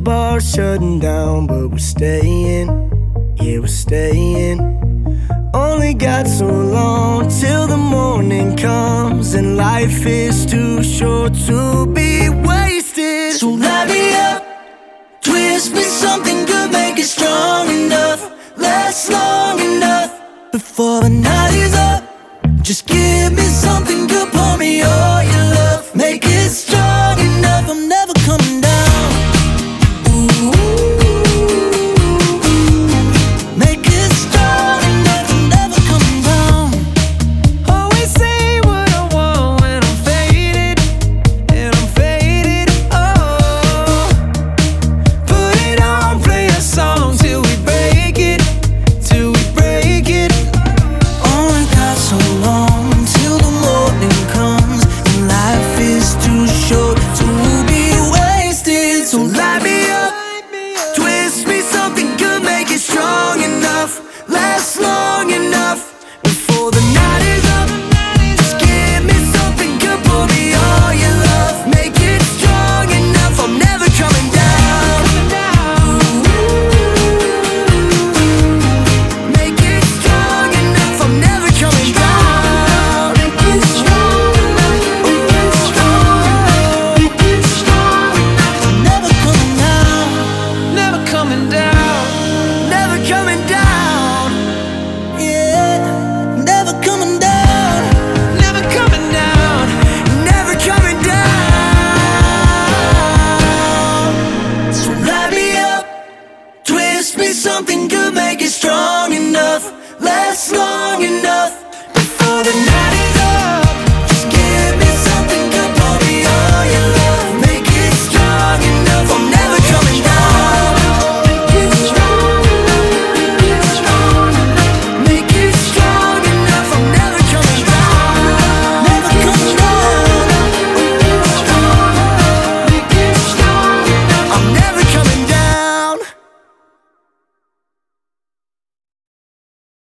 bar shutting down, but we're staying. Yeah, we're staying. Only got so long till the morning comes, and life is too short to be wasted. So light me up, twist me something good, make it strong enough, last long enough before the night is up. Just give me something good, pour me all your love, make it strong enough. I'm never coming down. Ooh, make it strong enough. I'm never coming down. Always say what I want when I'm faded, and I'm faded. Oh, put it on, play a song till we break it, till we break it. Only got so long till the morning comes, and life is too short to be wasted. So light me up, twist me something good, make it strong enough, last long enough before the night is up. Just give me something good, pour me all your love, make it strong enough. I'm never coming down. Make it strong enough. I'm never coming down. Make it strong enough. Make it strong. Make it strong enough. I'm never coming down. Never coming down. Never coming down. Yeah, never coming down. Never coming down. Never coming down. So light me up, twist me something good, make it strong enough, last long enough before the night